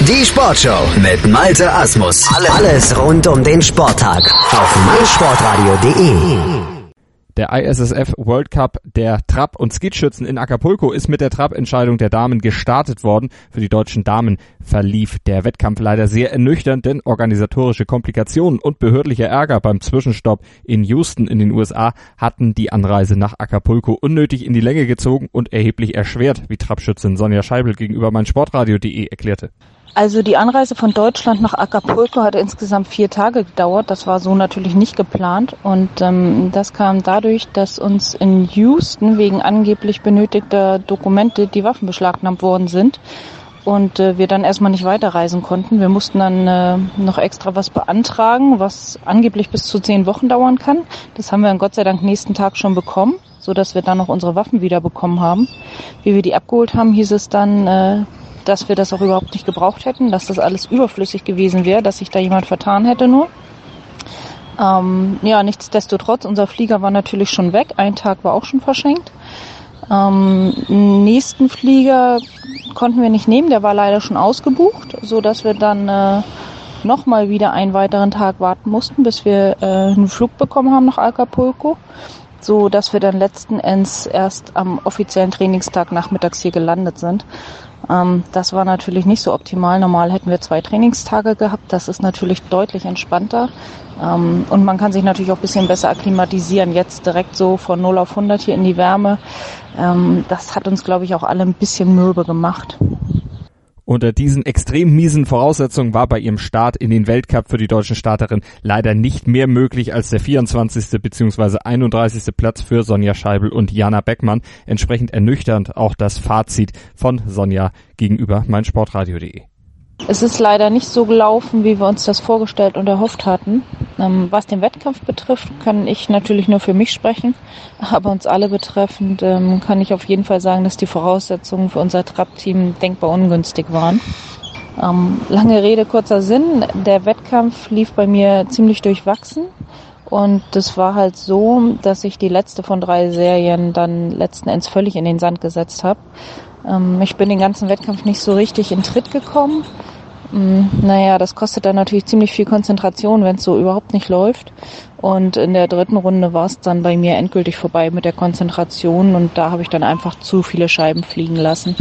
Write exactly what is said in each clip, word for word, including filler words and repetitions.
Die Sportshow mit Malte Asmus. Alles rund um den Sporttag auf meinsportradio punkt de. Der I S S F World Cup der Trap- und Skeetschützen in Acapulco ist mit der Trap-Entscheidung der Damen gestartet worden. Für die deutschen Damen verlief der Wettkampf leider sehr ernüchternd, denn organisatorische Komplikationen und behördlicher Ärger beim Zwischenstopp in Houston in den U S A hatten die Anreise nach Acapulco unnötig in die Länge gezogen und erheblich erschwert, wie Trapschützin Sonja Scheibel gegenüber meinsportradio punkt de erklärte. Also die Anreise von Deutschland nach Acapulco hatte insgesamt vier Tage gedauert. Das war so natürlich nicht geplant. Und ähm, das kam dadurch, dass uns in Houston wegen angeblich benötigter Dokumente die Waffen beschlagnahmt worden sind. Und äh, wir dann erstmal nicht weiterreisen konnten. Wir mussten dann äh, noch extra was beantragen, was angeblich bis zu zehn Wochen dauern kann. Das haben wir dann Gott sei Dank nächsten Tag schon bekommen, so dass wir dann noch unsere Waffen wieder bekommen haben. Wie wir die abgeholt haben, hieß es dann, äh, dass wir das auch überhaupt nicht gebraucht hätten, dass das alles überflüssig gewesen wäre, dass sich da jemand vertan hätte nur. Ähm, ja, nichtsdestotrotz, unser Flieger war natürlich schon weg, ein Tag war auch schon verschenkt. Ähm, nächsten Flieger konnten wir nicht nehmen, der war leider schon ausgebucht, so dass wir dann äh, nochmal wieder einen weiteren Tag warten mussten, bis wir äh, einen Flug bekommen haben nach Acapulco, so dass wir dann letzten Endes erst am offiziellen Trainingstag nachmittags hier gelandet sind. Ähm, das war natürlich nicht so optimal. Normal hätten wir zwei Trainingstage gehabt. Das ist natürlich deutlich entspannter. Ähm, und man kann sich natürlich auch ein bisschen besser akklimatisieren. Jetzt direkt so von null auf hundert hier in die Wärme. Ähm, das hat uns, glaube ich, auch alle ein bisschen mürbe gemacht. Unter diesen extrem miesen Voraussetzungen war bei ihrem Start in den Weltcup für die deutschen Starterinnen leider nicht mehr möglich als der vierundzwanzigste bzw. einunddreißigste Platz für Sonja Scheibel und Jana Beckmann. Entsprechend ernüchternd auch das Fazit von Sonja gegenüber meinsportradio punkt de. Es ist leider nicht so gelaufen, wie wir uns das vorgestellt und erhofft hatten. Ähm, was den Wettkampf betrifft, kann ich natürlich nur für mich sprechen. Aber uns alle betreffend ähm, kann ich auf jeden Fall sagen, dass die Voraussetzungen für unser Trap-Team denkbar ungünstig waren. Ähm, lange Rede, kurzer Sinn. Der Wettkampf lief bei mir ziemlich durchwachsen. Und es war halt so, dass ich die letzte von drei Serien dann letzten Endes völlig in den Sand gesetzt habe. Ähm, ich bin den ganzen Wettkampf nicht so richtig in Tritt gekommen. Ähm, naja, das kostet dann natürlich ziemlich viel Konzentration, wenn es so überhaupt nicht läuft. Und in der dritten Runde war es dann bei mir endgültig vorbei mit der Konzentration und da habe ich dann einfach zu viele Scheiben fliegen lassen.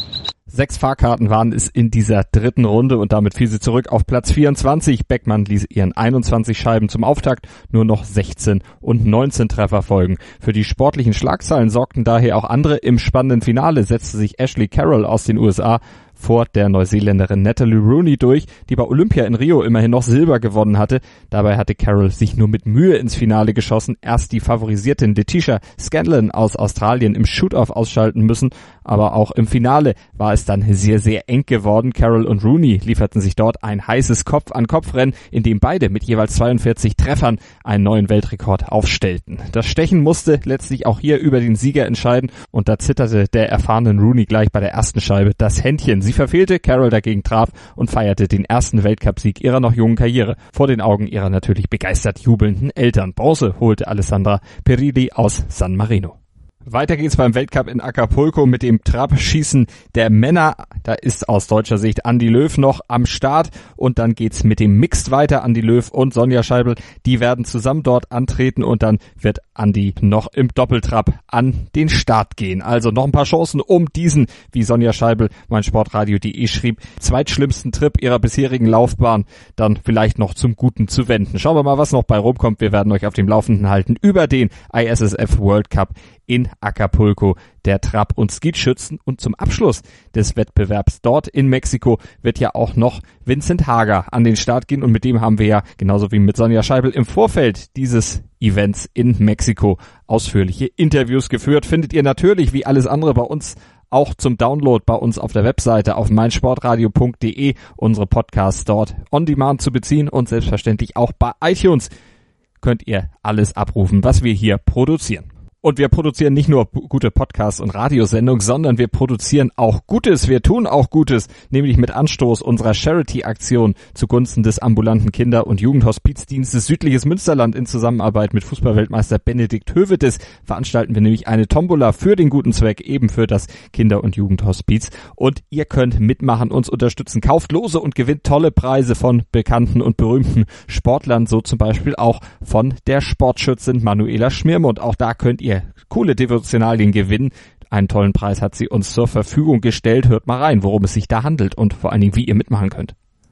Sechs Fahrkarten waren es in dieser dritten Runde und damit fiel sie zurück auf Platz vierundzwanzig. Beckmann ließ ihren einundzwanzig Scheiben zum Auftakt nur noch sechzehn und neunzehn Treffer folgen. Für die sportlichen Schlagzeilen sorgten daher auch andere. Im spannenden Finale setzte sich Ashley Carroll aus den U S A vor der Neuseeländerin Natalie Rooney durch, die bei Olympia in Rio immerhin noch Silber gewonnen hatte. Dabei hatte Carroll sich nur mit Mühe ins Finale geschossen, erst die Favorisiertin Letitia Scanlon aus Australien im Shoot-Off ausschalten müssen, aber auch im Finale war es dann sehr, sehr eng geworden. Carroll und Rooney lieferten sich dort ein heißes Kopf-an-Kopf-Rennen, in dem beide mit jeweils zweiundvierzig Treffern einen neuen Weltrekord aufstellten. Das Stechen musste letztlich auch hier über den Sieger entscheiden und da zitterte der erfahrenen Rooney gleich bei der ersten Scheibe das Händchen. Sie verfehlte, Carroll dagegen traf und feierte den ersten Weltcupsieg ihrer noch jungen Karriere vor den Augen ihrer natürlich begeistert jubelnden Eltern. Bronze holte Alessandra Perilli aus San Marino. Weiter geht's beim Weltcup in Acapulco mit dem Trapschießen der Männer. Da ist aus deutscher Sicht Andi Löw noch am Start und dann geht's mit dem Mixed weiter. Andi Löw und Sonja Scheibel, die werden zusammen dort antreten und dann wird Andi noch im Doppeltrap an den Start gehen. Also noch ein paar Chancen, um diesen, wie Sonja Scheibel meinsportradio punkt de schrieb, zweitschlimmsten Trip ihrer bisherigen Laufbahn dann vielleicht noch zum Guten zu wenden. Schauen wir mal, was noch bei rumkommt. Wir werden euch auf dem Laufenden halten über den I S S F World Cup in Acapulco der Trap- und Skeetschützen. Und zum Abschluss des Wettbewerbs dort in Mexiko wird ja auch noch Vincent Hager an den Start gehen. Und mit dem haben wir ja, genauso wie mit Sonja Scheibel, im Vorfeld dieses Events in Mexiko ausführliche Interviews geführt. Findet ihr natürlich wie alles andere bei uns auch zum Download bei uns auf der Webseite auf meinsportradio punkt de. Unsere Podcasts dort on demand zu beziehen und selbstverständlich auch bei iTunes könnt ihr alles abrufen, was wir hier produzieren. Und wir produzieren nicht nur gute Podcasts und Radiosendungen, sondern wir produzieren auch Gutes. Wir tun auch Gutes, nämlich mit Anstoß unserer Charity-Aktion zugunsten des ambulanten Kinder- und Jugendhospizdienstes Südliches Münsterland in Zusammenarbeit mit Fußballweltmeister Benedikt Hövedes veranstalten wir nämlich eine Tombola für den guten Zweck, eben für das Kinder- und Jugendhospiz. Und ihr könnt mitmachen, uns unterstützen. Kauft Lose und gewinnt tolle Preise von bekannten und berühmten Sportlern, so zum Beispiel auch von der Sportschützin Manuela Schmirmund. Auch da könnt ihr coole Devotionalien gewinnen. Einen tollen Preis hat sie uns zur Verfügung gestellt. Hört mal rein, worum es sich da handelt und vor allen Dingen, wie ihr mitmachen könnt.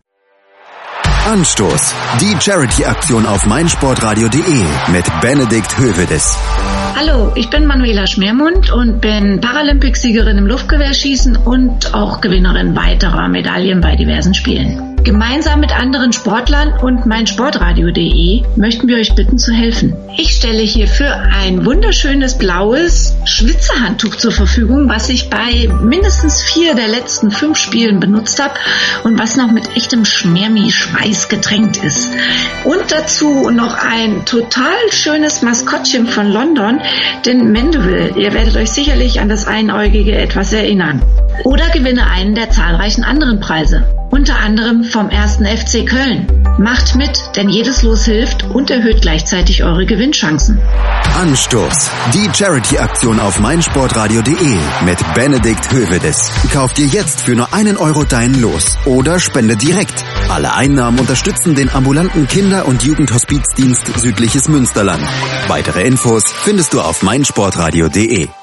Anstoß. Die Charity-Aktion auf meinsportradio punkt de mit Benedikt Hövedes. Hallo, ich bin Manuela Schmirmund und bin Paralympicsiegerin im Luftgewehrschießen und auch Gewinnerin weiterer Medaillen bei diversen Spielen. Gemeinsam mit anderen Sportlern und meinsportradio punkt de möchten wir euch bitten zu helfen. Ich stelle hierfür ein wunderschönes blaues Schwitzerhandtuch zur Verfügung, was ich bei mindestens vier der letzten fünf Spielen benutzt habe und was noch mit echtem Schmermi-Schweiß getränkt ist. Und dazu noch ein total schönes Maskottchen von London, den Mandeville. Ihr werdet euch sicherlich an das Einäugige etwas erinnern. Oder gewinne einen der zahlreichen anderen Preise. Unter anderem vom ersten F C Köln. Macht mit, denn jedes Los hilft und erhöht gleichzeitig eure Gewinnchancen. Anstoß. Die Charity-Aktion auf meinsportradio punkt de mit Benedikt Hövedes. Kauft dir jetzt für nur einen Euro dein Los oder spende direkt. Alle Einnahmen unterstützen den ambulanten Kinder- und Jugendhospizdienst Südliches Münsterland. Weitere Infos findest du auf meinsportradio punkt de.